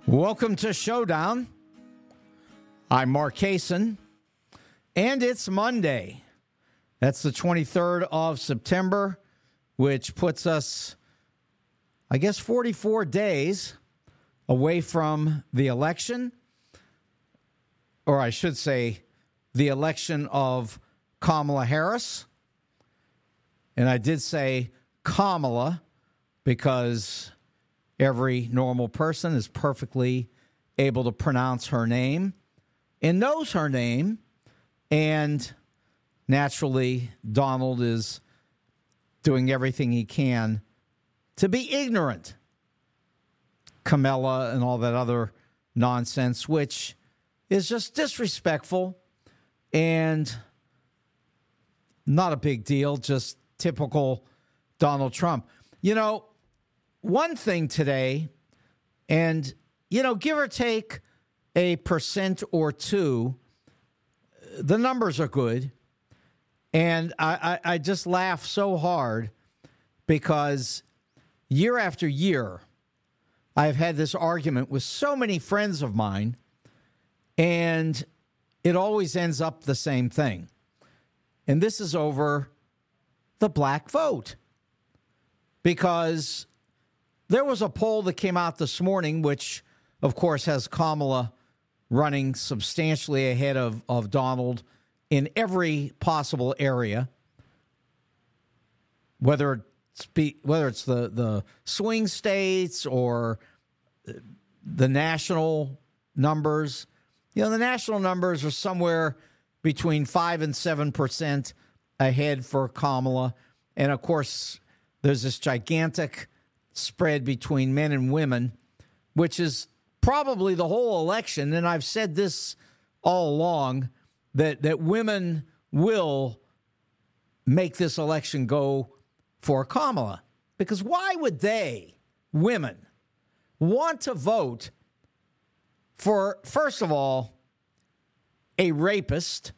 Welcome to Showdown. I'm Mark Kaysen, and it's Monday. That's the 23rd of September, which puts us, 44 days away from the election, or I should say the election of Kamala Harris. And I did say Kamala because every normal person is perfectly able to pronounce her name and knows her name. And naturally, Donald is doing everything he can to be ignorant. Kamala and all that other nonsense, which is just disrespectful and not a big deal, just typical Donald Trump. You know, one thing today, and, give or take a percent or two, the numbers are good. And I just laugh so hard because year after year, I've had this argument with so many friends of mine, and it always ends up the same thing. And this is over the black vote. Because there was a poll that came out this morning, which, of course, has Kamala running substantially ahead of Donald in every possible area, whether it's the swing states or the national numbers. The national numbers are somewhere between 5 and 7% ahead for Kamala. And, of course, there's this gigantic spread between men and women, which is probably the whole election. And I've said this all along, that women will make this election go for Kamala. Because why would women, want to vote for, first of all, a rapist?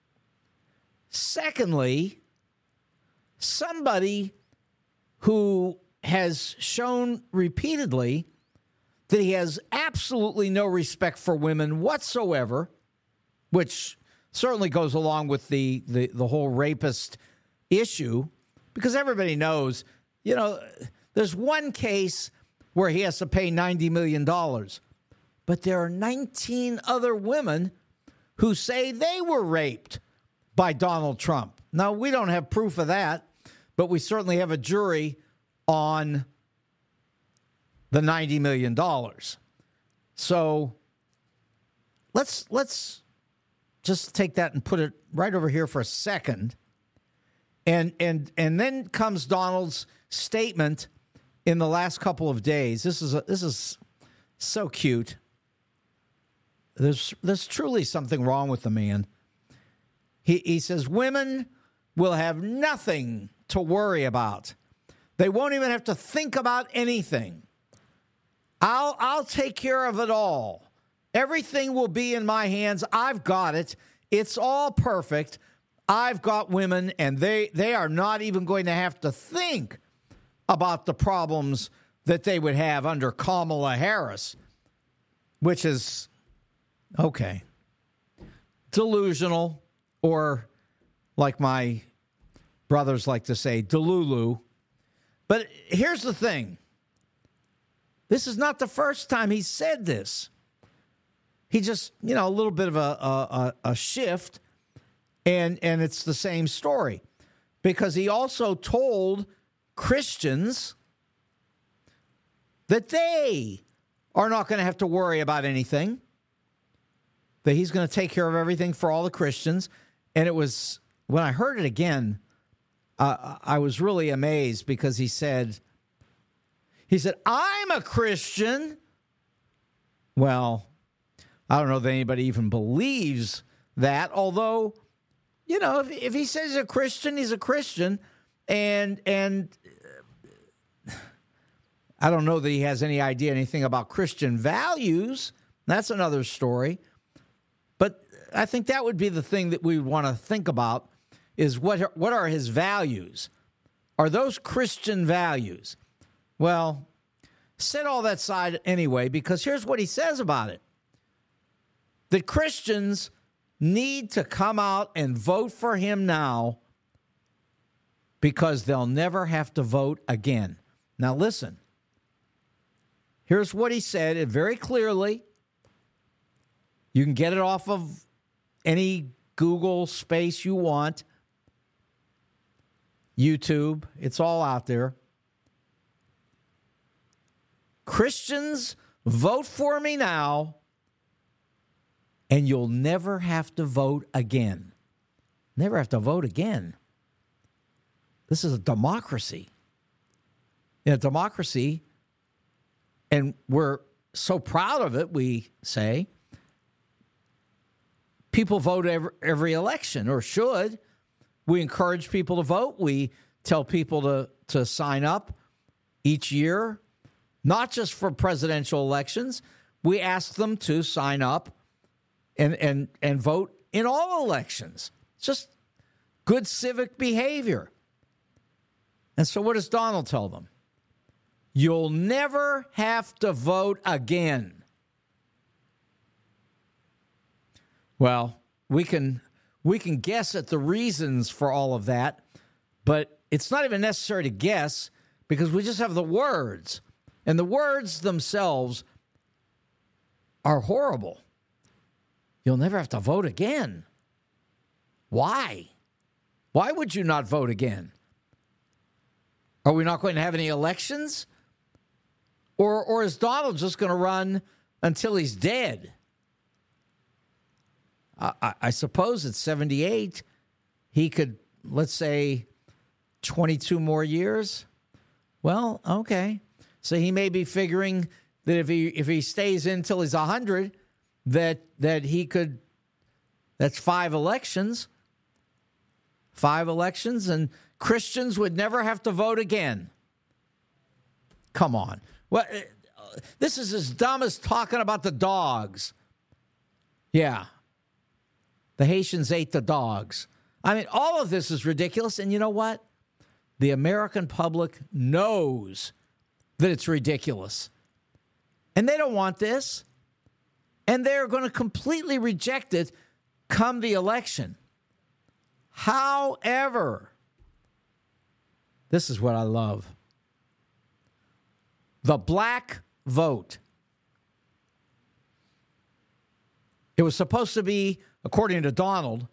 Secondly, somebody who has shown repeatedly that he has absolutely no respect for women whatsoever, which certainly goes along with the whole rapist issue, because everybody knows, there's one case where he has to pay $90 million, but there are 19 other women who say they were raped by Donald Trump. Now, we don't have proof of that, but we certainly have a jury on the $90 million. So let's just take that and put it right over here for a second. And then comes Donald's statement in the last couple of days. This is so cute. There's truly something wrong with the man. He says women will have nothing to worry about. They won't even have to think about anything. I'll take care of it all. Everything will be in my hands. I've got it. It's all perfect. I've got women, and they are not even going to have to think about the problems that they would have under Kamala Harris, which is, okay, delusional, or like my brothers like to say, delulu. But here's the thing. This is not the first time he said this. He just, a little bit of a shift, and it's the same story. Because he also told Christians that they are not going to have to worry about anything, that he's going to take care of everything for all the Christians. And it was, when I heard it again, I was really amazed because he said, I'm a Christian. Well, I don't know that anybody even believes that, although, if he says he's a Christian, he's a Christian. And I don't know that he has any idea anything about Christian values. That's another story. But I think that would be the thing that we would want to think about, is what are his values? Are those Christian values? Well, Set all that aside anyway, because here's what he says about it. That Christians need to come out and vote for him now because they'll never have to vote again. Now listen, here's what he said very clearly. You can get it off of any Google space you want, YouTube, it's all out there. Christians, vote for me now, and you'll never have to vote again. Never have to vote again. This is a democracy. In a democracy, and we're so proud of it, we say, people vote every election, or should. We encourage people to vote. We tell people to sign up each year, not just for presidential elections. We ask them to sign up and vote in all elections. It's just good civic behavior. And so what does Donald tell them? You'll never have to vote again. Well, we can guess at the reasons for all of that, but it's not even necessary to guess because we just have the words. And the words themselves are horrible. You'll never have to vote again. Why? Why would you not vote again? Are we not going to have any elections? Or is Donald just going to run until he's dead? I suppose at 78, he could, let's say, 22 more years. Well, okay. So he may be figuring that if he stays in till he's 100, that he could, that's 5 elections. 5 elections, and Christians would never have to vote again. Come on. Well, this is as dumb as talking about the dogs. Yeah. The Haitians ate the dogs. I mean, all of this is ridiculous. And you know what? The American public knows that it's ridiculous. And they don't want this. And they're going to completely reject it come the election. However, this is what I love. The black vote. It was supposed to be, according to Donald,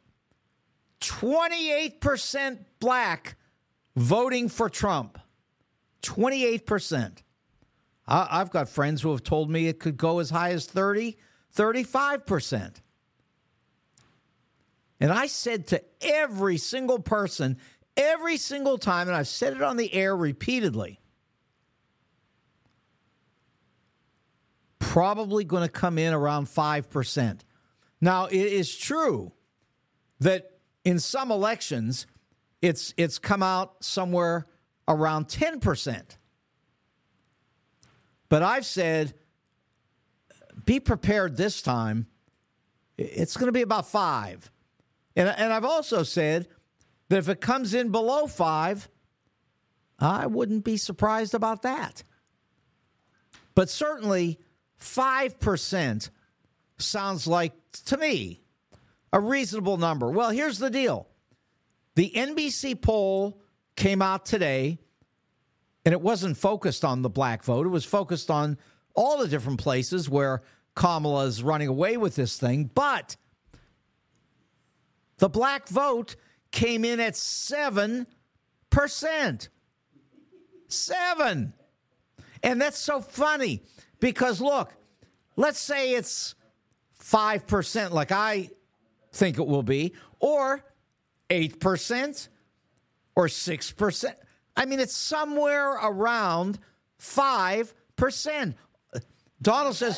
28% black voting for Trump. 28%. I've got friends who have told me it could go as high as 30, 35%. And I said to every single person, every single time, and I've said it on the air repeatedly, probably going to come in around 5%. Now, it is true that in some elections, it's come out somewhere around 10%. But I've said, be prepared this time. It's going to be about 5. And I've also said that if it comes in below 5, I wouldn't be surprised about that. But certainly 5% sounds like, to me, a reasonable number. Well, here's the deal. The NBC poll came out today, and it wasn't focused on the black vote. It was focused on all the different places where Kamala is running away with this thing. But the black vote came in at 7%. 7%. And that's so funny because, look, let's say it's 5% like I think it will be, or 8% or 6%. I mean, it's somewhere around 5%. Donald says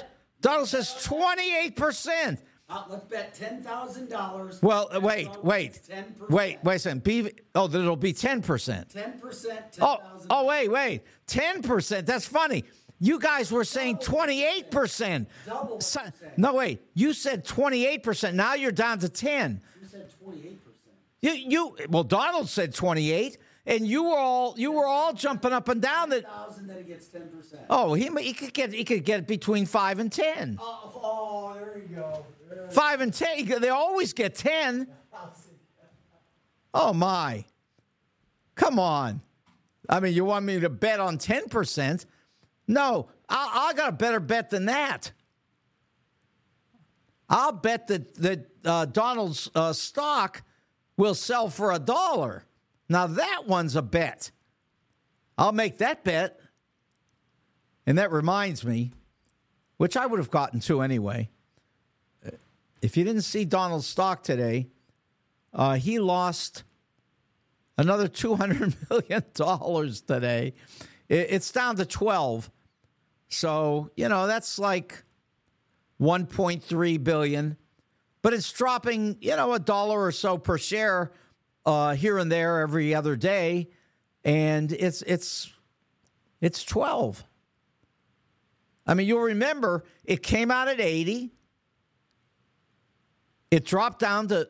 28%. Let's bet $10,000. Well, wait a second. That it'll be 10%. 10%, $10,000. Wait. 10%. That's funny. You guys were saying 28%. Double. No, wait. You said 28%. Now you're down to 10. You said 28%. Well, Donald said 28, and you were all jumping up and down that. 10,000, then he gets 10%. Oh, he could get between 5 and 10. There you go. 5 and 10. They always get 10. Oh my! Come on. I mean, you want me to bet on 10%? No, I got a better bet than that. I'll bet that Donald's stock will sell for $1. Now, that one's a bet. I'll make that bet. And that reminds me, which I would have gotten to anyway. If you didn't see Donald's stock today, he lost another $200 million today. It's down to 12. So, that's like 1.3 billion, but it's dropping, $1 or so per share here and there every other day, and it's 12. I mean, you'll remember it came out at 80. It dropped down to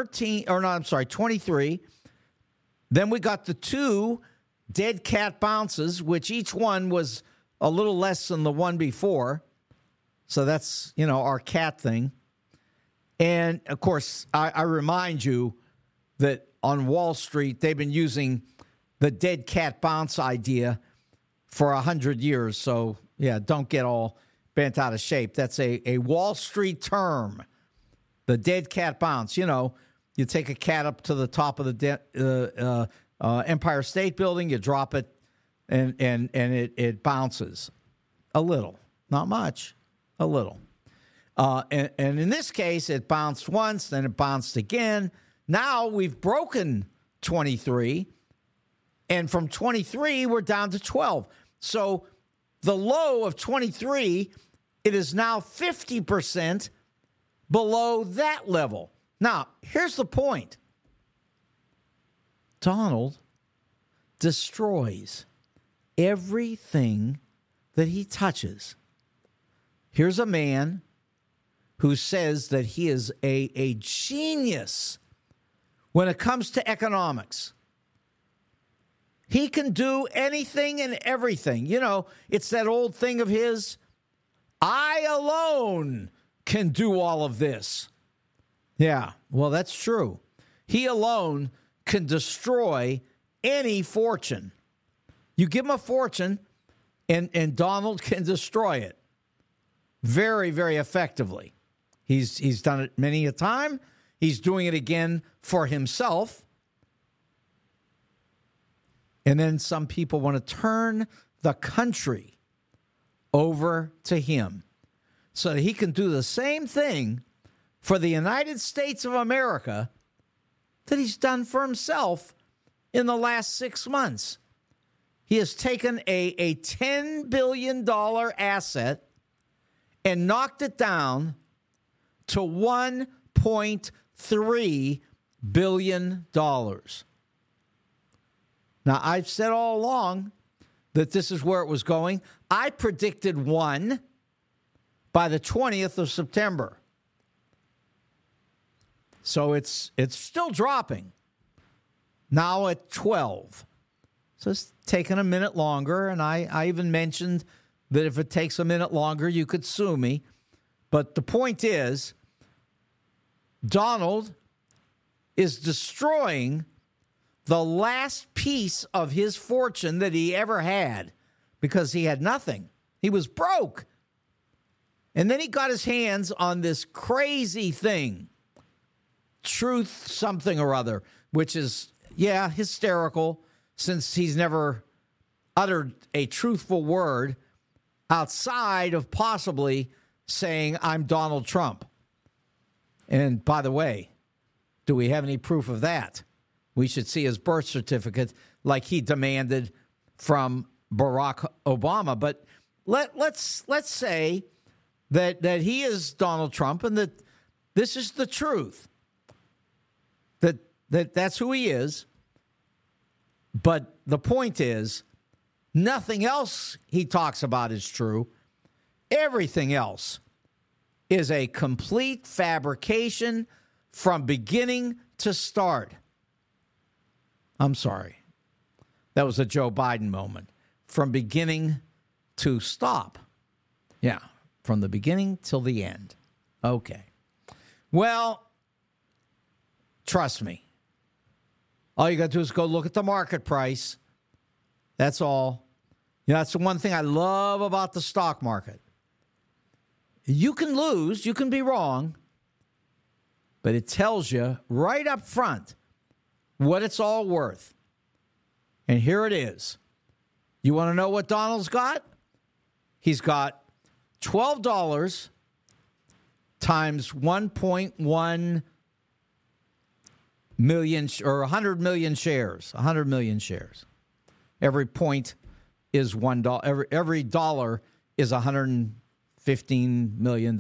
23. Then we got the 2 dead cat bounces, which each one was a little less than the one before. So that's, our cat thing. And, of course, I remind you that on Wall Street, they've been using the dead cat bounce idea for 100 years. So, yeah, don't get all bent out of shape. That's a Wall Street term, the dead cat bounce. You take a cat up to the top of the Empire State Building, you drop it, and it bounces a little, not much. A little. And in this case, it bounced once, then it bounced again. Now we've broken 23. And from 23, we're down to 12. So the low of 23, it is now 50% below that level. Now, here's the point. Donald destroys everything that he touches. Here's a man who says that he is a genius when it comes to economics. He can do anything and everything. It's that old thing of his, I alone can do all of this. Yeah, well, that's true. He alone can destroy any fortune. You give him a fortune, and Donald can destroy it. Very, very effectively. He's done it many a time. He's doing it again for himself. And then some people want to turn the country over to him so that he can do the same thing for the United States of America that he's done for himself in the last 6 months. He has taken a $10 billion asset and knocked it down to $1.3 billion. Now, I've said all along that this is where it was going. I predicted 1 by the 20th of September. So it's still dropping. Now at 12. So it's taken a minute longer, and I even mentioned that if it takes a minute longer, you could sue me. But the point is, Donald is destroying the last piece of his fortune that he ever had because he had nothing. He was broke. And then he got his hands on this crazy thing, Truth something or other, which is, hysterical since he's never uttered a truthful word outside of possibly saying, I'm Donald Trump. And by the way, do we have any proof of that? We should see his birth certificate like he demanded from Barack Obama. But let's say that he is Donald Trump and that this is the truth. That's who he is. But the point is, nothing else he talks about is true. Everything else is a complete fabrication from beginning to start. I'm sorry. That was a Joe Biden moment. From beginning to stop. Yeah, from the beginning till the end. Okay. Well, trust me. All you got to do is go look at the market price. That's all. That's the one thing I love about the stock market. You can lose, you can be wrong, but it tells you right up front what it's all worth. And here it is. You want to know what Donald's got? He's got $12 times 1.1 million or 100 million shares. 100 million shares. Every point is $1. Every dollar is $115 million.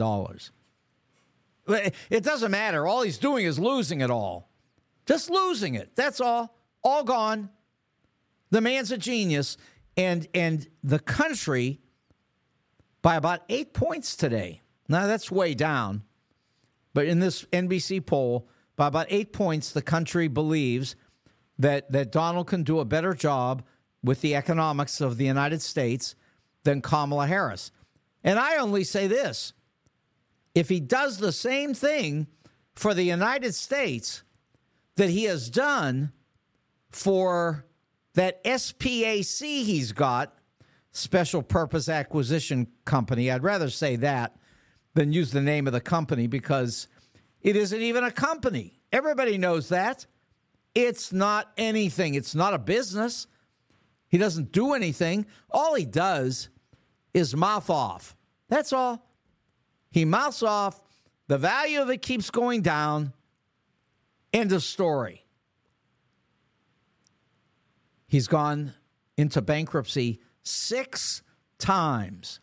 It doesn't matter. All he's doing is losing it all. Just losing it. That's all. All gone. The man's a genius. And the country, by about 8 points today. Now, that's way down. But in this NBC poll, by about 8 points, the country believes that Donald can do a better job with the economics of the United States than Kamala Harris. And I only say this. If he does the same thing for the United States that he has done for that SPAC he's got, Special Purpose Acquisition Company, I'd rather say that than use the name of the company because it isn't even a company. Everybody knows that. It's not anything. It's not a business. He doesn't do anything. All he does is mouth off. That's all. He mouths off. The value of it keeps going down. End of story. He's gone into bankruptcy 6 times.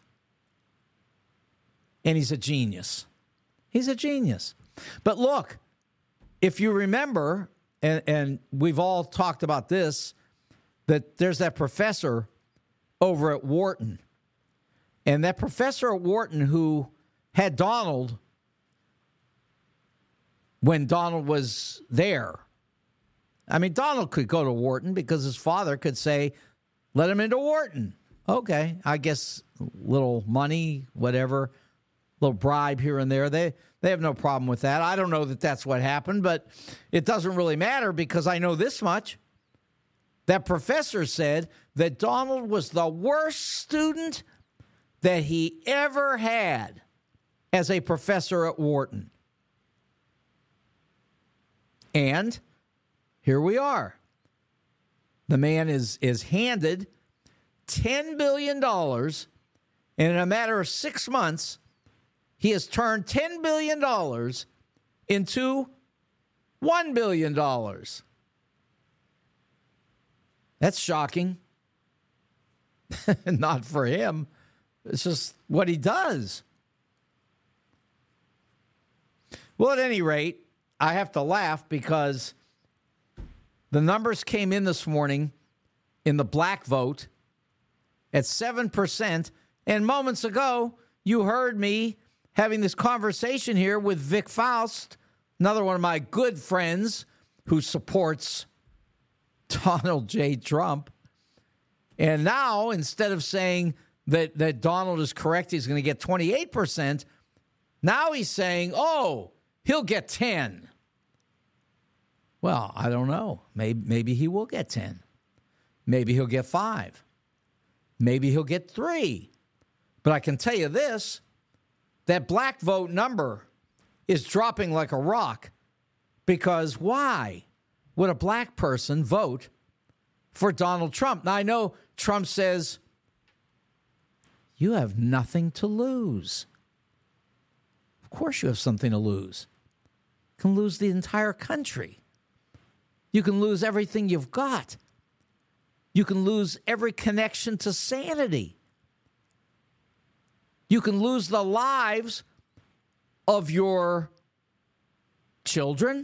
And he's a genius. He's a genius. But look, if you remember, and we've all talked about this, that there's that professor over at Wharton. And that professor at Wharton who had Donald when Donald was there. I mean, Donald could go to Wharton because his father could say, let him into Wharton. Okay, I guess little money, whatever, little bribe here and there. They have no problem with that. I don't know that that's what happened, but it doesn't really matter because I know this much. That professor said that Donald was the worst student that he ever had as a professor at Wharton. And here we are. The man is handed $10 billion, and in a matter of 6 months, he has turned $10 billion into $1 billion. That's shocking. Not for him. It's just what he does. Well, at any rate, I have to laugh because the numbers came in this morning in the black vote at 7%. And moments ago, you heard me having this conversation here with Vic Faust, another one of my good friends who supports Donald J. Trump. And now, instead of saying that Donald is correct, he's going to get 28%, now he's saying, oh, he'll get 10. Well, I don't know. Maybe he will get 10. Maybe he'll get 5. Maybe he'll get 3. But I can tell you this, that black vote number is dropping like a rock because why would a black person vote for Donald Trump? Now, I know Trump says, you have nothing to lose. Of course you have something to lose. You can lose the entire country. You can lose everything you've got. You can lose every connection to sanity. You can lose the lives of your children,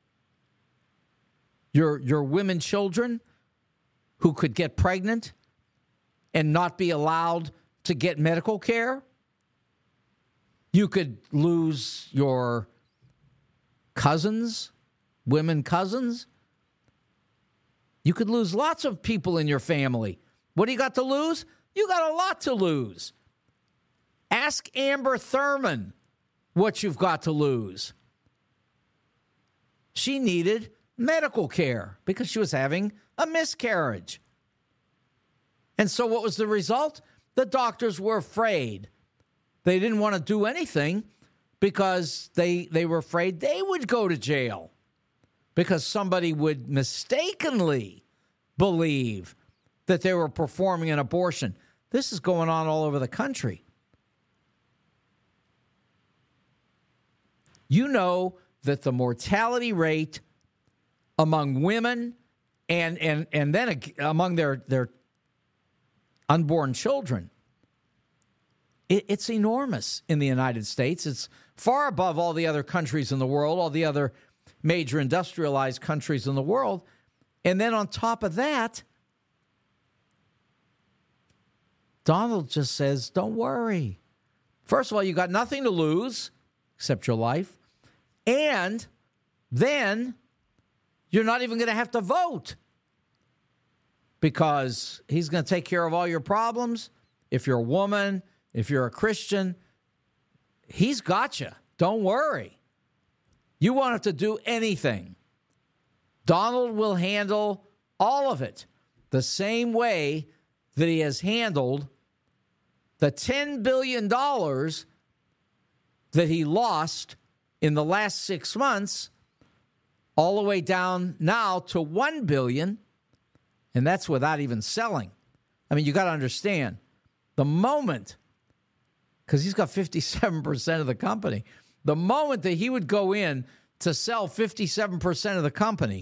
your women children who could get pregnant and not be allowed to get medical care. You could lose your cousins, women cousins. You could lose lots of people in your family. What do you got to lose? You got a lot to lose. Ask Amber Thurman what you've got to lose. She needed medical care because she was having a miscarriage. And so what was the result? The doctors were afraid. They didn't want to do anything because they were afraid they would go to jail because somebody would mistakenly believe that they were performing an abortion. This is going on all over the country. You know that the mortality rate among women and then among their unborn children, it's enormous in the United States. It's far above all the other countries in the world, all the other major industrialized countries in the world. And then on top of that, Donald just says, don't worry. First of all, you got nothing to lose except your life. And then you're not even going to have to vote because he's going to take care of all your problems. If you're a woman, if you're a Christian, he's got you. Don't worry. You won't have to do anything. Donald will handle all of it the same way that he has handled the $10 billion that he lost in the last 6 months, all the way down now to $1 billion, and that's without even selling. I mean, you got to understand, the moment, because he's got 57% of the company, the moment that he would go in to sell 57% of the company,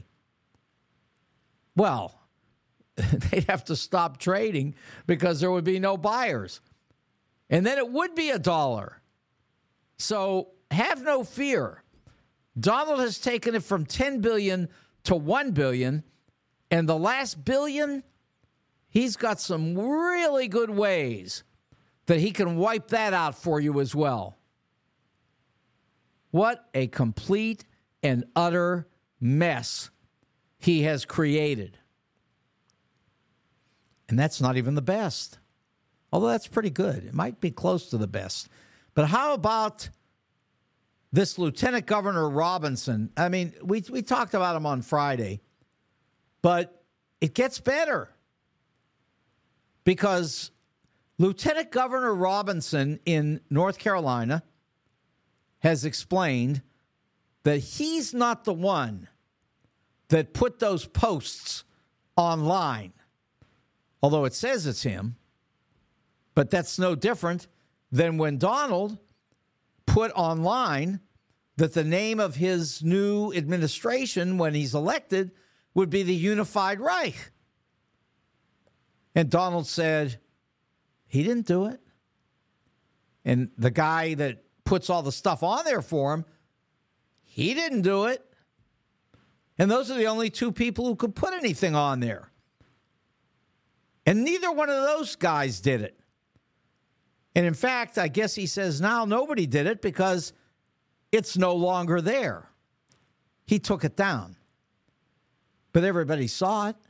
well, they'd have to stop trading because there would be no buyers. And then it would be $1. So have no fear. Donald has taken it from $10 billion to $1 billion. And the last billion, he's got some really good ways that he can wipe that out for you as well. What a complete and utter mess he has created. And that's not even the best. Although that's pretty good. It might be close to the best. But how about this Lieutenant Governor Robinson? I mean, we talked about him on Friday, but it gets better because Lieutenant Governor Robinson in North Carolina has explained that he's not the one that put those posts online, although it says it's him. But that's no different than when Donald put online that the name of his new administration when he's elected would be the Unified Reich. And Donald said he didn't do it. And the guy that puts all the stuff on there for him, he didn't do it. And those are the only two people who could put anything on there. And neither one of those guys did it. And in fact, I guess he says now nobody did it because it's no longer there. He took it down. But everybody saw it.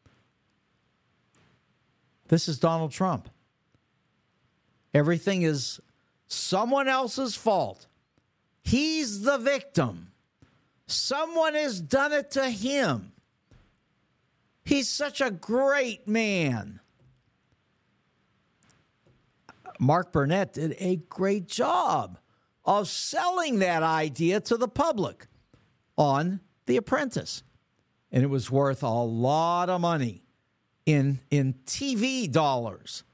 This is Donald Trump. Everything is someone else's fault. He's the victim. Someone has done it to him. He's such a great man. Mark Burnett did a great job of selling that idea to the public on The Apprentice. And it was worth a lot of money in TV dollars.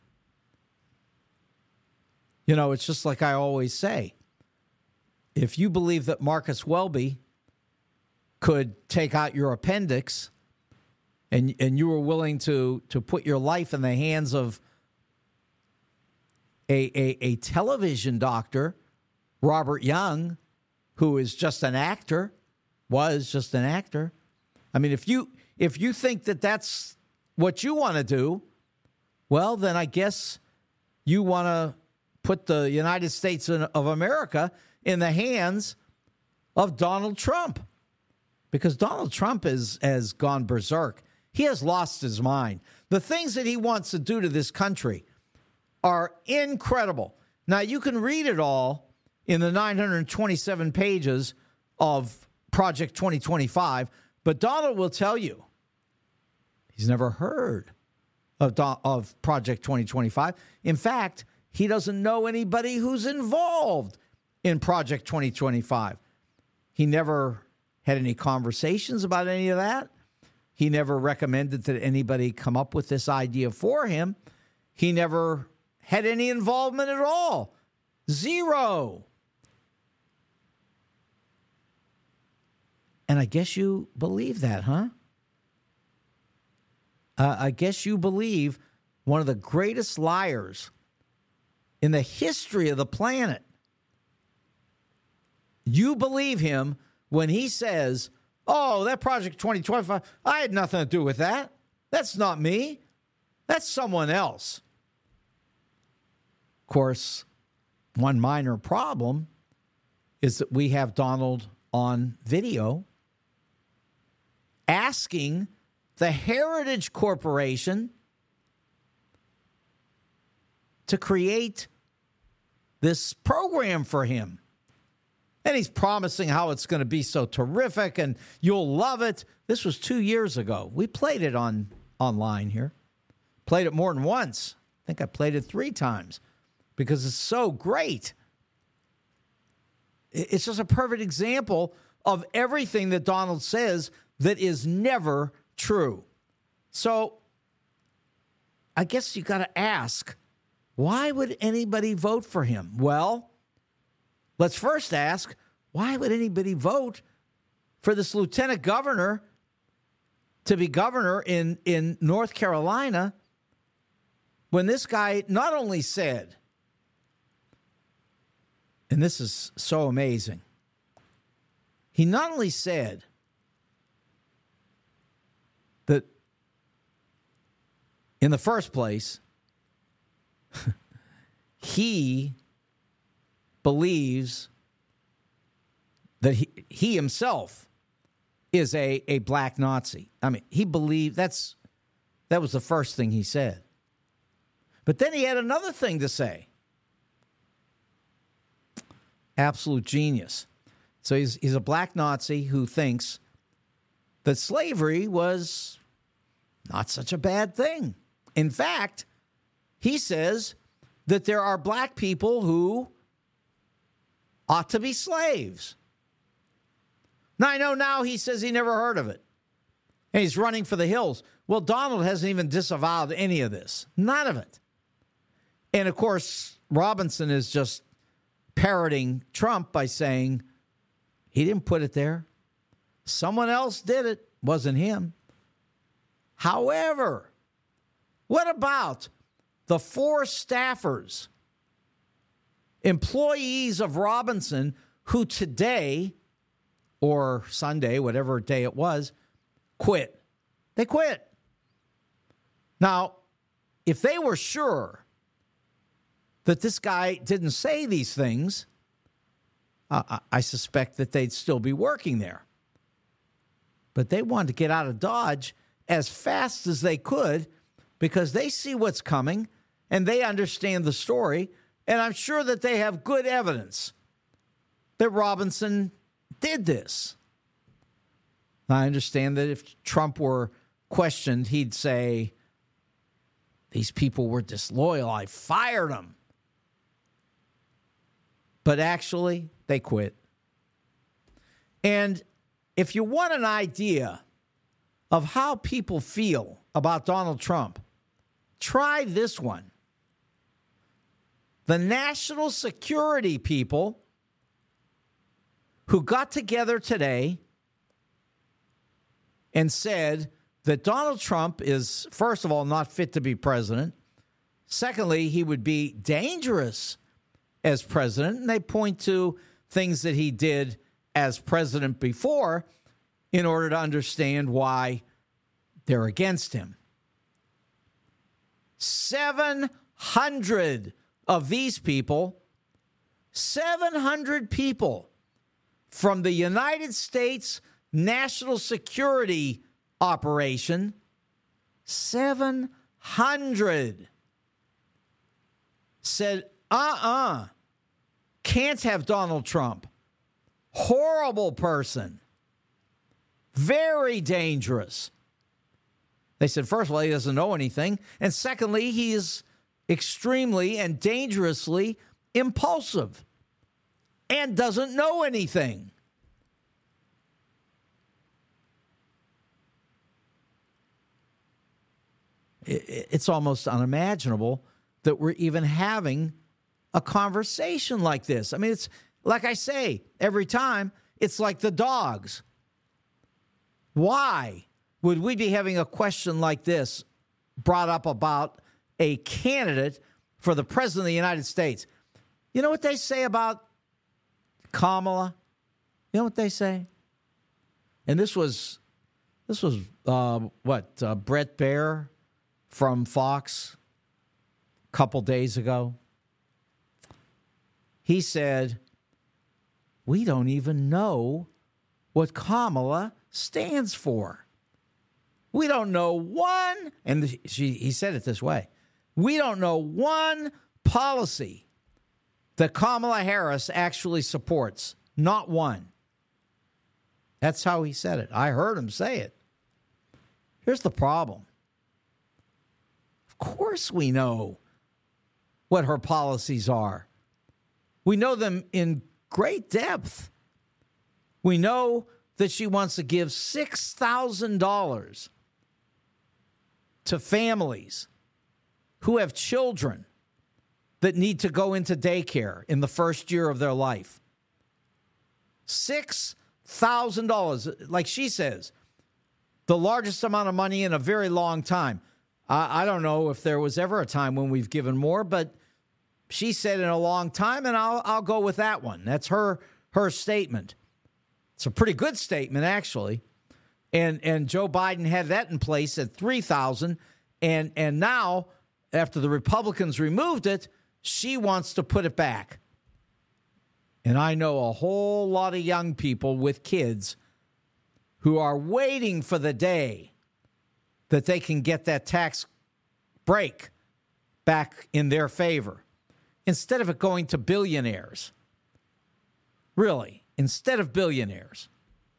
You know, it's just like I always say. If you believe that Marcus Welby could take out your appendix and you were willing to put your life in the hands of a television doctor, Robert Young, who is just an actor, was just an actor. I mean, if you think that that's what you want to do, well, then I guess you want to put the United States of America in the hands of Donald Trump, because Donald Trump has gone berserk. He has lost his mind. The things that he wants to do to this country are incredible. Now, you can read it all in the 927 pages of Project 2025, but Donald will tell you he's never heard of Project 2025. In fact, he doesn't know anybody who's involved in Project 2025. He never had any conversations about any of that. He never recommended that anybody come up with this idea for him. He never had any involvement at all. Zero. And I guess you believe that, huh? I guess you believe one of the greatest liars in the history of the planet. You believe him when he says, oh, that Project 2025, I had nothing to do with that. That's not me. That's someone else. Of course, one minor problem is that we have Donald on video asking the Heritage Corporation to create this program for him. And he's promising how it's going to be so terrific and you'll love it. This was 2 years ago. We played it online here. Played it more than once. I think I played it 3 times because it's so great. It's just a perfect example of everything that Donald says that is never true. So I guess you got to ask, why would anybody vote for him? Well, let's first ask, why would anybody vote for this lieutenant governor to be governor in North Carolina when this guy not only said, and this is so amazing, he not only said that in the first place, he believes that he himself is a black Nazi. I mean, he believed that was the first thing he said. But then he had another thing to say. Absolute genius. So he's a black Nazi who thinks that slavery was not such a bad thing. In fact, he says that there are black people who ought to be slaves. Now, I know now he says he never heard of it. And he's running for the hills. Well, Donald hasn't even disavowed any of this. None of it. And, of course, Robinson is just parroting Trump by saying he didn't put it there. Someone else did it. Wasn't him. However, what about the 4 staffers, employees of Robinson, who today or Sunday, whatever day it was, quit? They quit. Now, if they were sure that this guy didn't say these things, I suspect that they'd still be working there. But they wanted to get out of Dodge as fast as they could because they see what's coming and they understand the story. And I'm sure that they have good evidence that Robinson did this. I understand that if Trump were questioned, he'd say, these people were disloyal. I fired them. But actually, they quit. And if you want an idea of how people feel about Donald Trump, try this one. The national security people who got together today and said that Donald Trump is, first of all, not fit to be president. Secondly, he would be dangerous as president. And they point to things that he did as president before in order to understand why they're against him. 700 of these people, 700 people from the United States National Security Operation 700 said, can't have Donald Trump. Horrible person. Very dangerous. They said, first of all, he doesn't know anything. And secondly, he is extremely and dangerously impulsive and doesn't know anything. It's almost unimaginable that we're even having a conversation like this. I mean, it's like I say every time, it's like the dogs. Why would we be having a question like this brought up about a candidate for the president of the United States? You know what they say about Kamala? You know what they say? And this was Brett Baier from Fox a couple days ago. He said, we don't even know what Kamala stands for. We don't know one, and he said it this way, we don't know one policy that Kamala Harris actually supports. Not one. That's how he said it. I heard him say it. Here's the problem. Of course we know what her policies are. We know them in great depth. We know that she wants to give $6,000 to families who have children that need to go into daycare in the first year of their life. $6,000, like she says, the largest amount of money in a very long time. I don't know if there was ever a time when we've given more, but she said in a long time, and I'll go with that one. That's her statement. It's a pretty good statement, actually. And Joe Biden had that in place at $3,000, and now, after the Republicans removed it, she wants to put it back. And I know a whole lot of young people with kids who are waiting for the day that they can get that tax break back in their favor, instead of it going to billionaires. Really, instead of billionaires.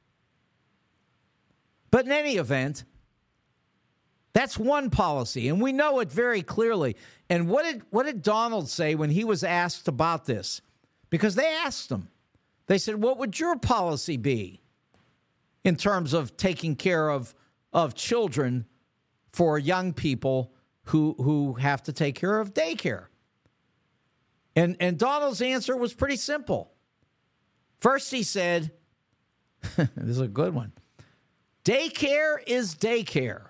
But in any event, that's one policy, and we know it very clearly. And what did Donald say when he was asked about this? Because they asked him. They said, what would your policy be in terms of taking care of children for young people who have to take care of daycare? And Donald's answer was pretty simple. First, he said, this is a good one, daycare is daycare.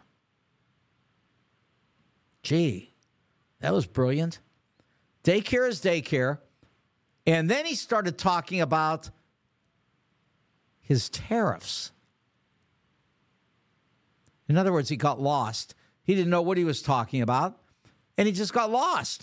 Gee, that was brilliant. Daycare is daycare. And then he started talking about his tariffs. In other words, he got lost. He didn't know what he was talking about, and he just got lost.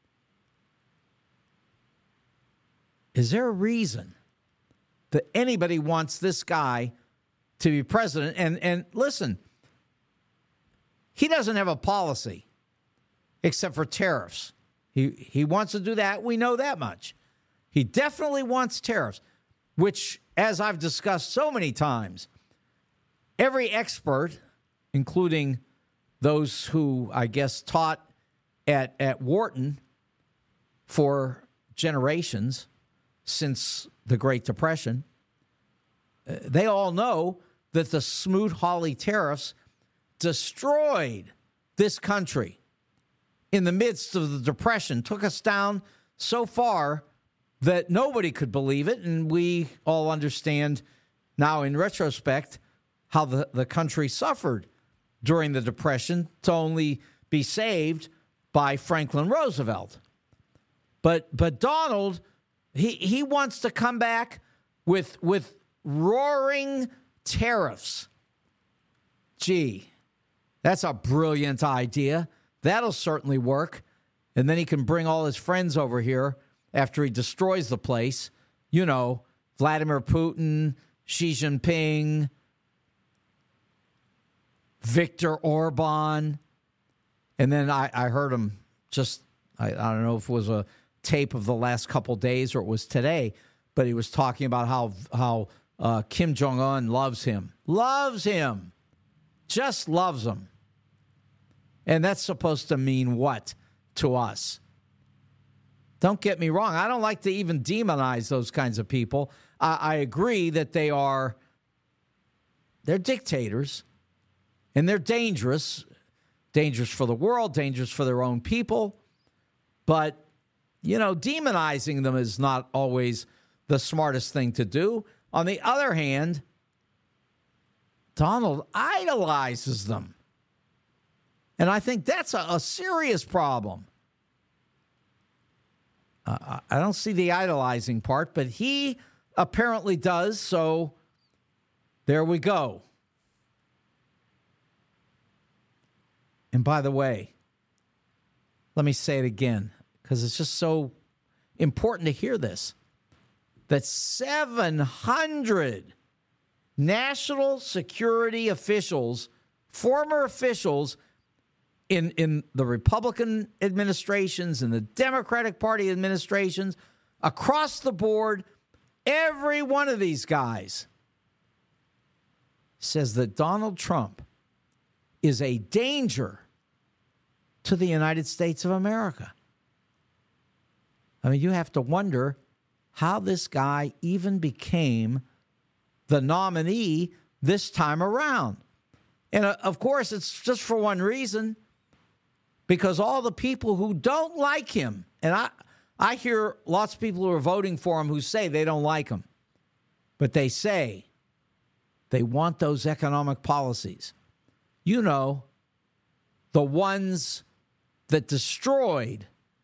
Is there a reason that anybody wants this guy to be president? And listen, he doesn't have a policy except for tariffs. He wants to do that. We know that much. He definitely wants tariffs, which, as I've discussed so many times, every expert, including those who, I guess, taught at Wharton for generations since the Great Depression, they all know that the Smoot-Hawley tariffs destroyed this country in the midst of the Depression, took us down so far that nobody could believe it, and we all understand now in retrospect how the country suffered during the Depression to only be saved by Franklin Roosevelt. But Donald, he wants to come back with roaring tariffs. Gee, that's a brilliant idea. That'll certainly work. And then he can bring all his friends over here after he destroys the place. You know, Vladimir Putin, Xi Jinping. Viktor Orban. And then I heard him just, I don't know if it was a tape of the last couple days or it was today, but he was talking about how Kim Jong-un loves him, just loves him. And that's supposed to mean what to us? Don't get me wrong. I don't like to even demonize those kinds of people. I agree that they're dictators and they're dangerous for the world, dangerous for their own people. But, demonizing them is not always the smartest thing to do. On the other hand, Donald idolizes them. And I think that's a serious problem. I don't see the idolizing part, but he apparently does, so there we go. And by the way, let me say it again, because it's just so important to hear this, that 700 national security officials, former officials in the Republican administrations and the Democratic Party administrations, across the board, every one of these guys says that Donald Trump is a danger to the United States of America. I mean, you have to wonder how this guy even became the nominee this time around. And of course, it's just for one reason, because all the people who don't like him, and I hear lots of people who are voting for him who say they don't like him, but they say they want those economic policies. The ones that destroyed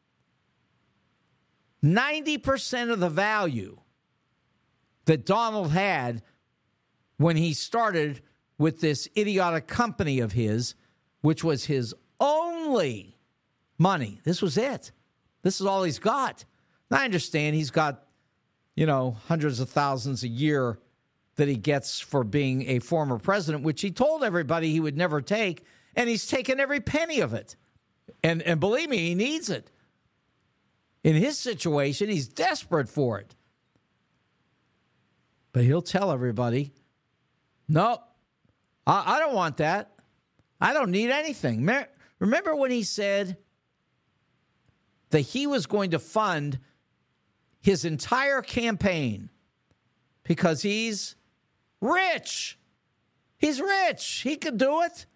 90% of the value that Donald had when he started with this idiotic company of his, which was his only money. This was it. This is all he's got. Now, I understand he's got, hundreds of thousands a year that he gets for being a former president, which he told everybody he would never take, and he's taken every penny of it. And believe me, he needs it. In his situation, he's desperate for it. But he'll tell everybody, no, I don't want that. I don't need anything. Remember when he said that he was going to fund his entire campaign because he's rich? He's rich. He could do it.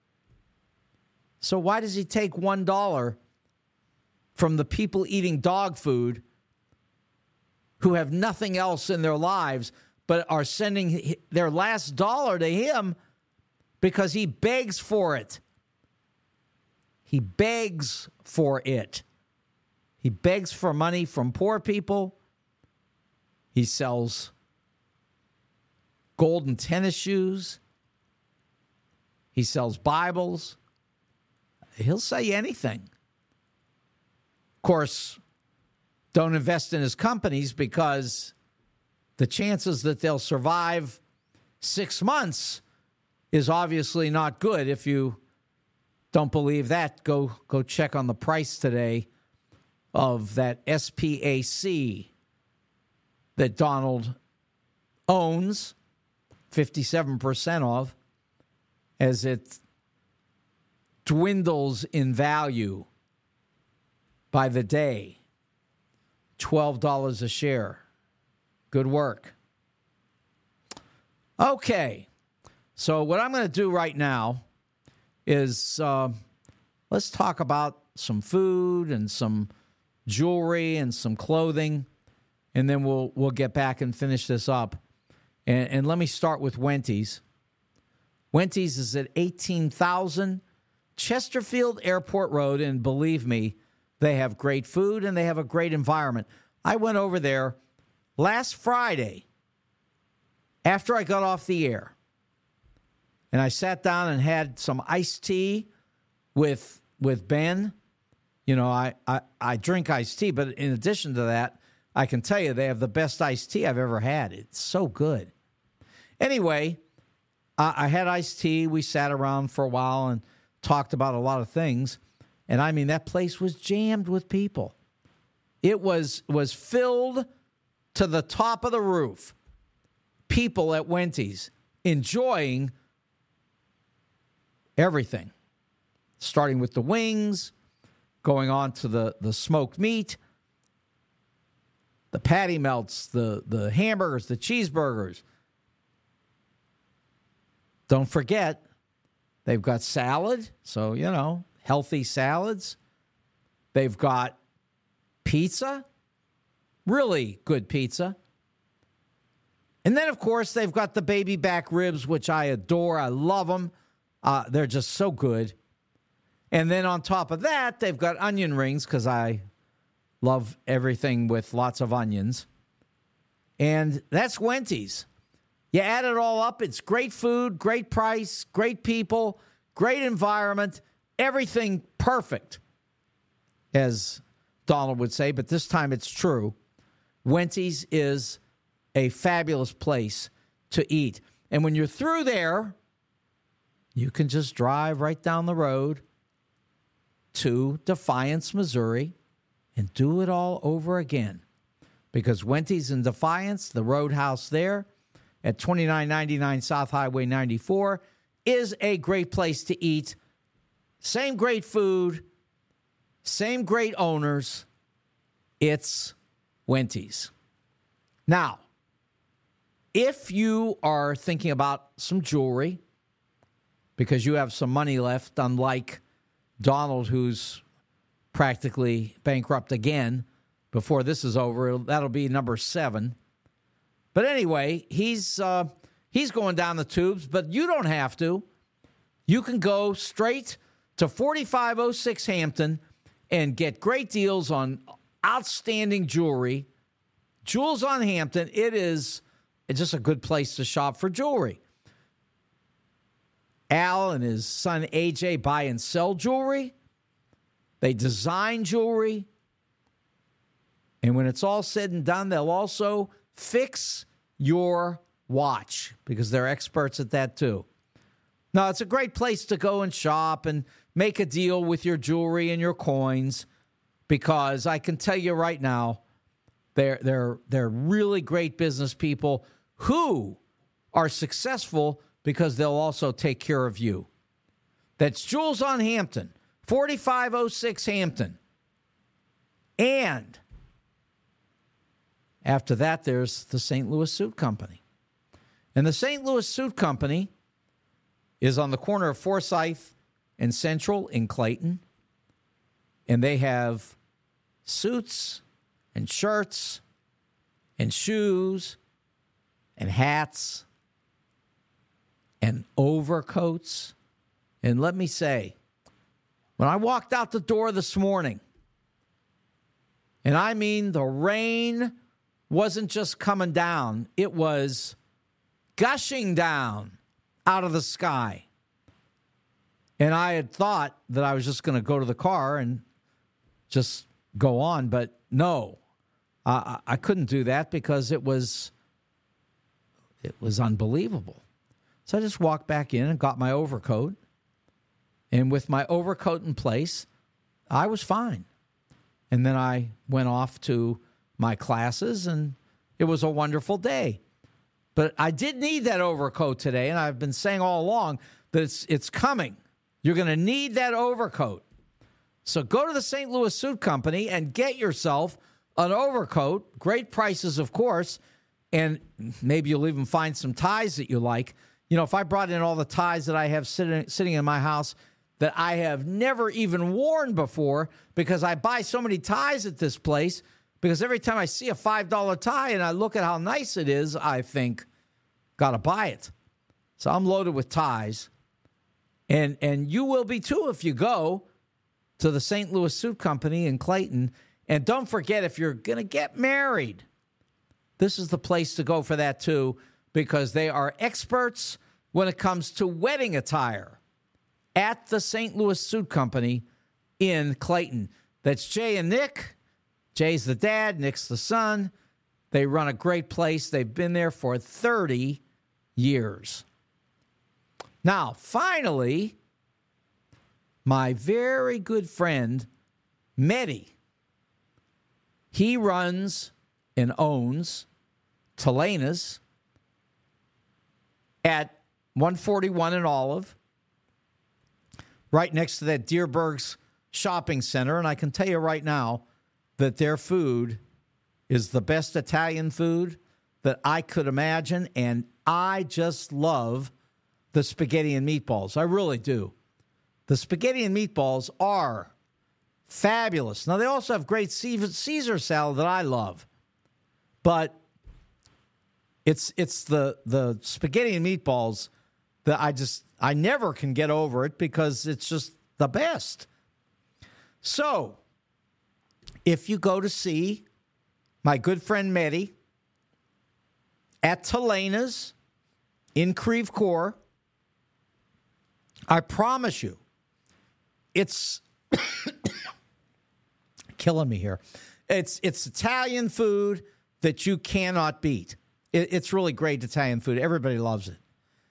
So why does he take $1 from the people eating dog food who have nothing else in their lives but are sending their last dollar to him because he begs for it? He begs for it. He begs for money from poor people. He sells golden tennis shoes. He sells Bibles. He'll say anything. Of course, don't invest in his companies because the chances that they'll survive 6 months is obviously not good. If you don't believe that, go check on the price today of that SPAC that Donald owns 57% of, as it dwindles in value by the day. $12 a share. Good work. Okay. So what I'm going to do right now is let's talk about some food and some jewelry and some clothing, and then we'll get back and finish this up. And let me start with Wendy's. Wendy's is at 18,000 Chesterfield Airport Road, and believe me, they have great food and they have a great environment. I went over there last Friday after I got off the air, and I sat down and had some iced tea with Ben. I drink iced tea, but in addition to that, I can tell you they have the best iced tea I've ever had. It's so good. Anyway, I had iced tea. We sat around for a while and talked about a lot of things. And I mean, that place was jammed with people. It was filled to the top of the roof. People at Wendy's enjoying everything, starting with the wings, going on to the smoked meat, the patty melts, the hamburgers, the cheeseburgers. Don't forget, they've got salad, so, healthy salads. They've got pizza, really good pizza. And then, of course, they've got the baby back ribs, which I adore. I love them. They're just so good. And then on top of that, they've got onion rings because I love everything with lots of onions. And that's Wendy's. You add it all up, it's great food, great price, great people, great environment, everything perfect, as Donald would say, but this time it's true. Wendy's is a fabulous place to eat. And when you're through there, you can just drive right down the road to Defiance, Missouri, and do it all over again. Because Wendy's in Defiance, the Roadhouse there, at 2999 South Highway 94, is a great place to eat. Same great food, same great owners. It's Wendy's. Now, if you are thinking about some jewelry because you have some money left, unlike Donald, who's practically bankrupt again before this is over, that'll be number 7. But anyway, he's going down the tubes, but you don't have to. You can go straight to 4506 Hampton and get great deals on outstanding jewelry. Jewels on Hampton, it's just a good place to shop for jewelry. Al and his son AJ buy and sell jewelry. They design jewelry. And when it's all said and done, they'll also fix your watch because they're experts at that too. Now, it's a great place to go and shop and make a deal with your jewelry and your coins because I can tell you right now, they're really great business people who are successful because they'll also take care of you. That's Jewels on Hampton, 4506 Hampton. And after that, there's the St. Louis Suit Company. And the St. Louis Suit Company is on the corner of Forsyth and Central in Clayton. And they have suits and shirts and shoes and hats and overcoats. And let me say, when I walked out the door this morning, and I mean the rain wasn't just coming down, it was gushing down out of the sky. And I had thought that I was just going to go to the car and just go on, but no, I couldn't do that because it was unbelievable. So I just walked back in and got my overcoat. And with my overcoat in place, I was fine. And then I went off to my classes, and it was a wonderful day. But I did need that overcoat today, and I've been saying all along that it's coming. You're going to need that overcoat. So go to the St. Louis Suit Company and get yourself an overcoat. Great prices, of course, and maybe you'll even find some ties that you like. You know, if I brought in all the ties that I have sitting in my house that I have never even worn before because I buy so many ties at this place, because every time I see a $5 tie and I look at how nice it is, I think, got to buy it. So I'm loaded with ties. And you will be too if you go to the St. Louis Suit Company in Clayton. And don't forget, if you're going to get married, this is the place to go for that too, because they are experts when it comes to wedding attire at the St. Louis Suit Company in Clayton. That's Jay and Nick. Jay's the dad, Nick's the son. They run a great place. They've been there for 30 years. Now, finally, my very good friend, Mehdi, he runs and owns Telena's at 141 and Olive, right next to that Deerberg's shopping center. And I can tell you right now that their food is the best Italian food that I could imagine. And I just love the spaghetti and meatballs. I really do. The spaghetti and meatballs are fabulous. Now, they also have great Caesar salad that I love. But it's the spaghetti and meatballs that I never can get over it because it's just the best. So, if you go to see my good friend Mehdi at Telena's in Creve Coeur, I promise you, it's killing me here. It's Italian food that you cannot beat. It's really great Italian food. Everybody loves it.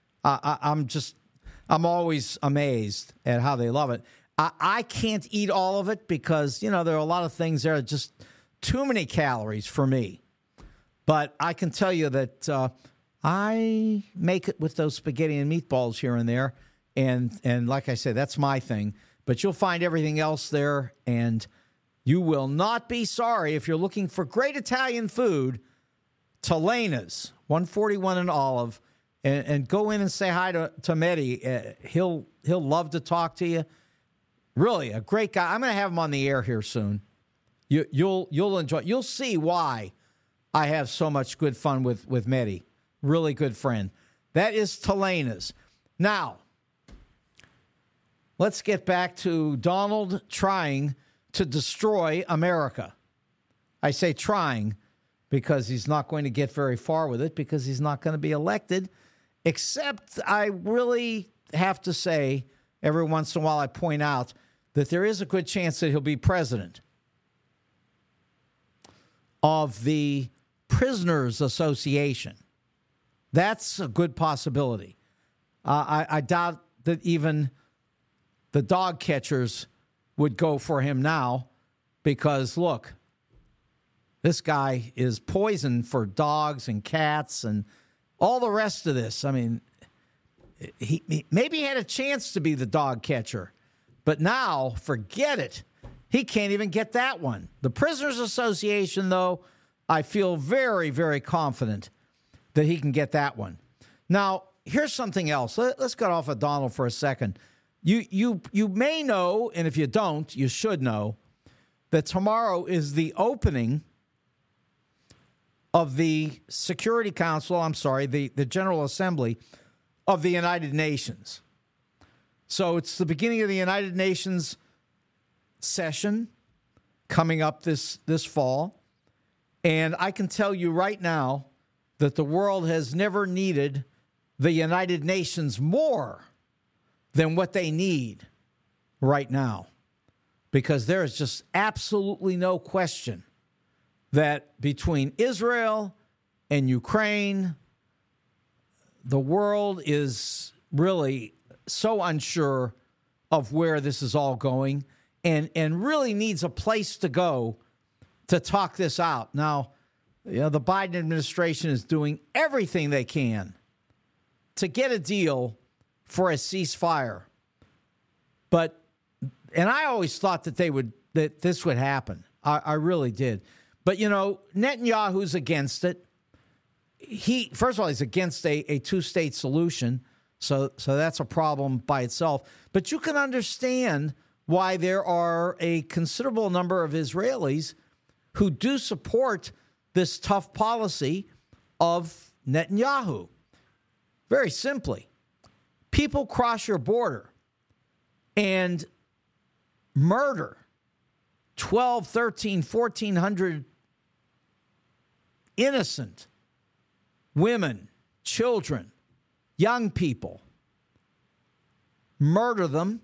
I'm always amazed at how they love it. I can't eat all of it because, there are a lot of things there that are just too many calories for me. But I can tell you that I make it with those spaghetti and meatballs here and there. And like I said, that's my thing. But you'll find everything else there, and you will not be sorry if you're looking for great Italian food. Telena's, 141 and Olive, and go in and say hi to Mehdi. He'll love to talk to you. Really, a great guy. I'm going to have him on the air here soon. You'll enjoy. You'll see why I have so much good fun with Mehdi. Really good friend. That is Telena's. Now, let's get back to Donald trying to destroy America. I say trying because he's not going to get very far with it because he's not going to be elected. Except I really have to say, every once in a while I point out that there is a good chance that he'll be president of the Prisoners Association. That's a good possibility. I doubt that even the dog catchers would go for him now because, look, this guy is poison for dogs and cats and all the rest of this. I mean, he maybe had a chance to be the dog catcher, but now, forget it. He can't even get that one. The Prisoners Association, though, I feel very, very confident that he can get that one. Now, here's something else. Let's get off of Donald for a second. You may know, and if you don't, you should know, that tomorrow is the opening of the Security Council, the General Assembly of the United Nations. So it's the beginning of the United Nations session coming up this fall. And I can tell you right now that the world has never needed the United Nations more than what they need right now. Because there is just absolutely no question that between Israel and Ukraine, the world is really so unsure of where this is all going and really needs a place to go to talk this out. Now, the Biden administration is doing everything they can to get a deal for a ceasefire. And I always thought that this would happen. I really did. But, Netanyahu's against it. First of all, he's against a two-state solution. So that's a problem by itself. But you can understand why there are a considerable number of Israelis who do support this tough policy of Netanyahu. Very simply, people cross your border and murder 12, 13, 1,400 innocent women, children, young people, murder them,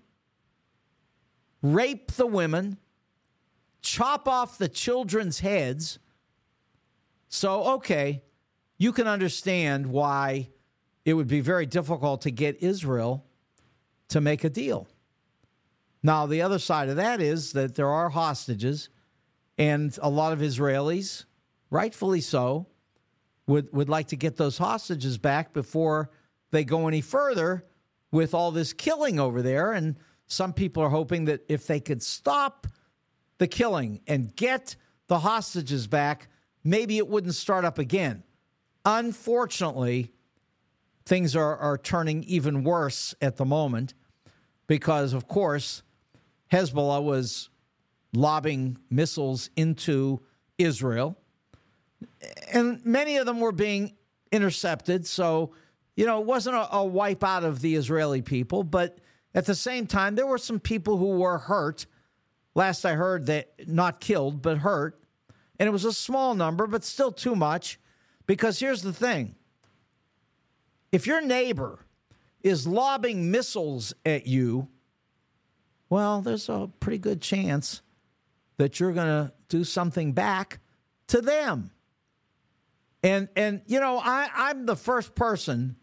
rape the women, chop off the children's heads. So, okay, you can understand why it would be very difficult to get Israel to make a deal. Now, the other side of that is that there are hostages, and a lot of Israelis, rightfully so, would like to get those hostages back before they go any further with all this killing over there. And some people are hoping that if they could stop the killing and get the hostages back, maybe it wouldn't start up again. Unfortunately, things are turning even worse at the moment because, of course, Hezbollah was lobbing missiles into Israel, and many of them were being intercepted. So, it wasn't a wipe out of the Israeli people, but at the same time, there were some people who were hurt. Last I heard, that not killed, but hurt. And it was a small number, but still too much. Because here's the thing. If your neighbor is lobbing missiles at you, well, there's a pretty good chance that you're going to do something back to them. And I'm the first person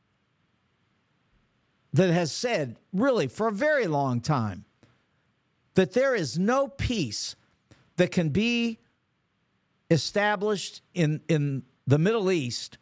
that has said, really, for a very long time, that there is no peace that can be established in the Middle East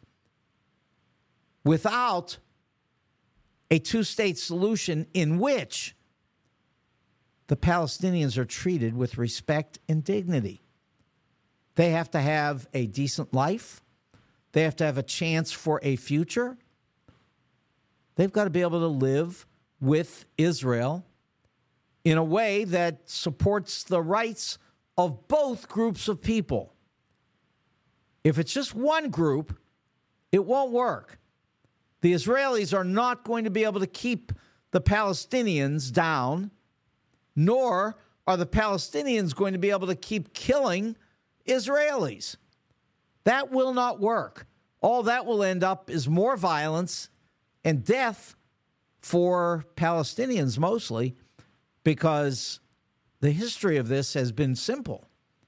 without a two-state solution in which the Palestinians are treated with respect and dignity. They have to have a decent life. They have to have a chance for a future. They've got to be able to live with Israel in a way that supports the rights of both groups of people. If it's just one group, it won't work. The Israelis are not going to be able to keep the Palestinians down, nor are the Palestinians going to be able to keep killing Israelis. That will not work. All that will end up is more violence and death for Palestinians mostly, because the history of this has been simple.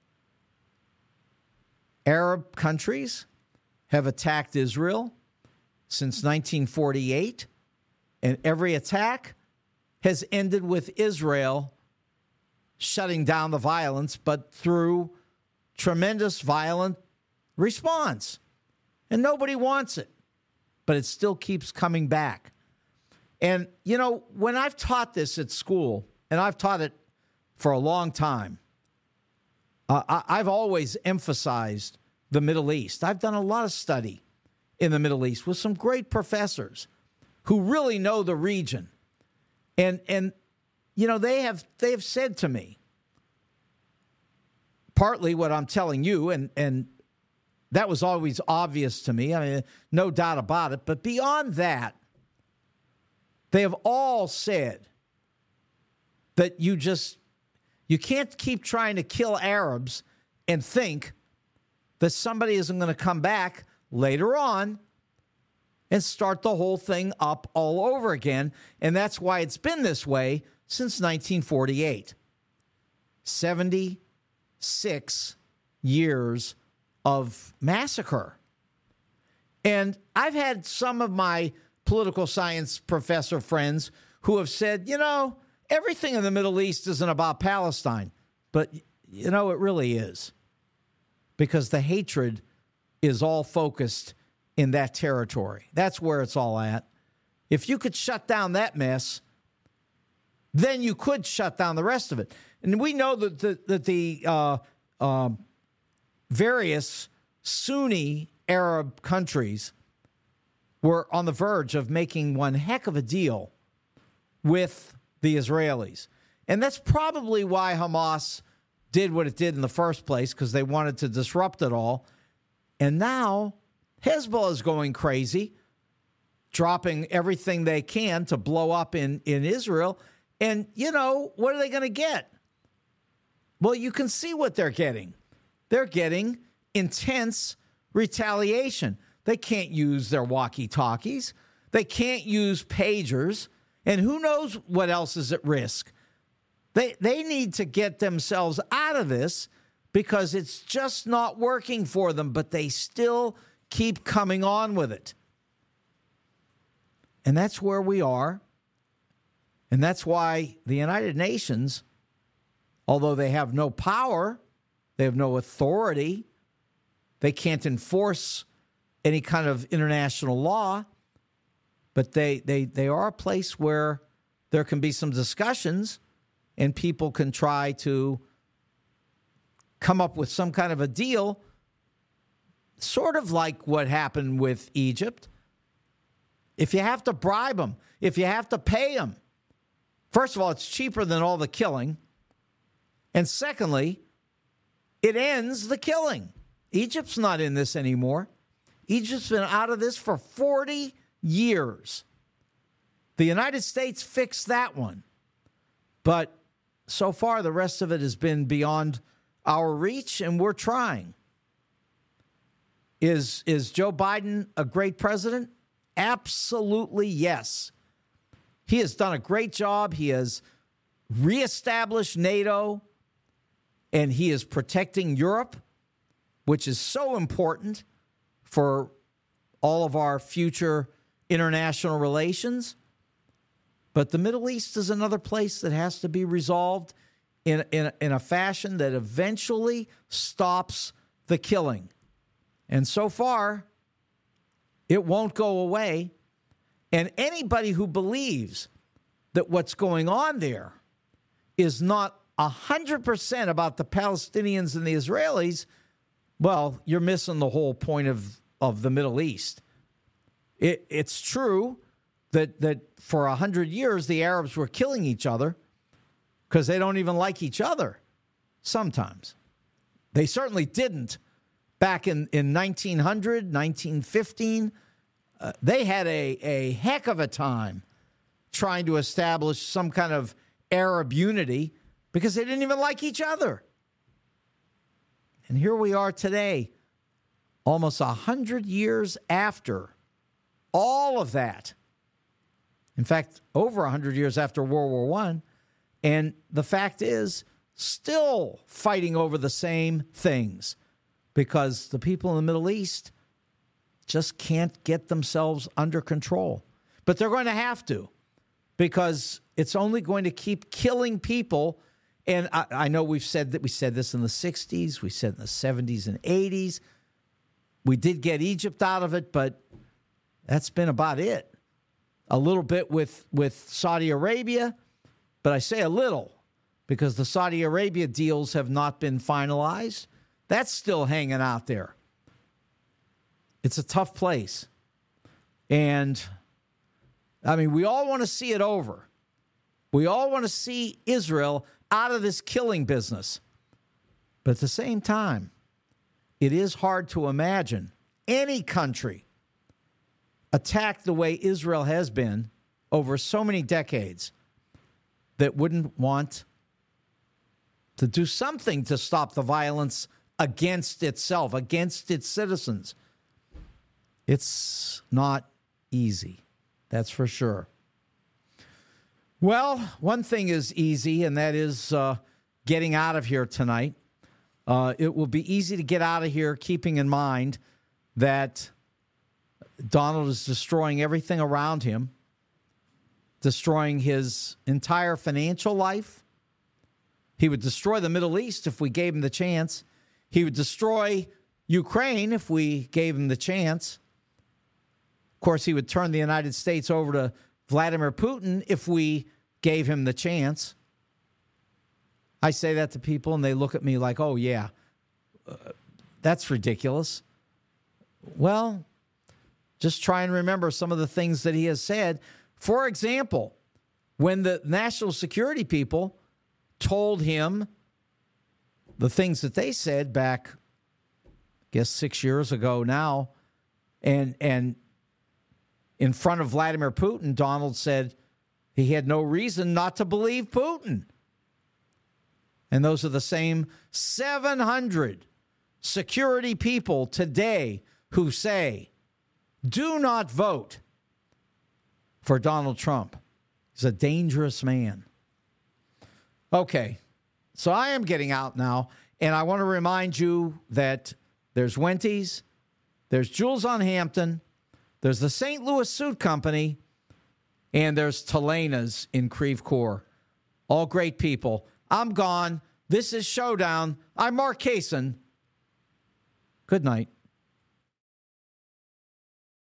Arab countries have attacked Israel since 1948, and every attack has ended with Israel shutting down the violence, but through tremendous violent response. And nobody wants it, but it still keeps coming back. And, when I've taught this at school, and I've taught it for a long time, I've always emphasized the Middle East. I've done a lot of study in the Middle East with some great professors who really know the region. And they have said to me, partly what I'm telling you, and that was always obvious to me. I mean, no doubt about it. But beyond that, they have all said that you can't keep trying to kill Arabs and think that somebody isn't going to come back later on and start the whole thing up all over again. And that's why it's been this way since 1948. 76 years of massacre. And I've had some of my political science professor friends who have said, everything in the Middle East isn't about Palestine. But, it really is. Because the hatred is all focused in that territory. That's where it's all at. If you could shut down that mess, then you could shut down the rest of it. And we know that the various Sunni Arab countries were on the verge of making one heck of a deal with the Israelis. And that's probably why Hamas did what it did in the first place, because they wanted to disrupt it all. And now Hezbollah is going crazy, dropping everything they can to blow up in Israel. And, what are they going to get? Well, you can see what they're getting. They're getting intense retaliation. They can't use their walkie-talkies. They can't use pagers. And who knows what else is at risk. They need to get themselves out of this because it's just not working for them, but they still keep coming on with it. And that's where we are. And that's why the United Nations, although they have no power, they have no authority, they can't enforce any kind of international law, but they are a place where there can be some discussions and people can try to come up with some kind of a deal, sort of like what happened with Egypt. If you have to bribe them, if you have to pay them, first of all, it's cheaper than all the killing. And secondly, it ends the killing. Egypt's not in this anymore. Egypt's been out of this for 40 years. The United States fixed that one. But so far, the rest of it has been beyond our reach, and we're trying. Is Joe Biden a great president? Absolutely yes. He has done a great job. He has reestablished NATO, and he is protecting Europe, which is so important for all of our future international relations. But the Middle East is another place that has to be resolved in a fashion that eventually stops the killing. And so far, it won't go away. And anybody who believes that what's going on there is not 100% about the Palestinians and the Israelis, well, you're missing the whole point of the Middle East. It's true that for 100 years, the Arabs were killing each other because they don't even like each other sometimes. They certainly didn't back in 1900, 1915. They had a heck of a time trying to establish some kind of Arab unity because they didn't even like each other. And here we are today, almost 100 years after all of that. In fact, over 100 years after World War I. And the fact is, still fighting over the same things because the people in the Middle East just can't get themselves under control. But they're going to have to, because it's only going to keep killing people. And I know we said this in the 60s, we said in the 70s and 80s. We did get Egypt out of it, but that's been about it. A little bit with Saudi Arabia, but I say a little because the Saudi Arabia deals have not been finalized. That's still hanging out there. It's a tough place. And, I mean, we all want to see it over. We all want to see Israel out of this killing business. But at the same time, it is hard to imagine any country attacked the way Israel has been over so many decades that wouldn't want to do something to stop the violence against itself, against its citizens. It's not easy, that's for sure. Well, one thing is easy, and that is getting out of here tonight. It will be easy to get out of here, keeping in mind that Donald is destroying everything around him, destroying his entire financial life. He would destroy the Middle East if we gave him the chance. He would destroy Ukraine if we gave him the chance. Of course, he would turn the United States over to Vladimir Putin if we gave him the chance. I say that to people, and they look at me like, oh, yeah, that's ridiculous. Well, just try and remember some of the things that he has said. For example, when the national security people told him the things that they said back, I guess 6 years ago now, and in front of Vladimir Putin, Donald said he had no reason not to believe Putin. And those are the same 700 security people today who say, do not vote for Donald Trump. He's a dangerous man. Okay, so I am getting out now, and I want to remind you that there's Wendy's, there's Jules on Hampton, there's the St. Louis Suit Company, and there's Telena's in Creve Coeur. All great people. I'm gone. This is Showdown. I'm Mark Kaysen. Good night.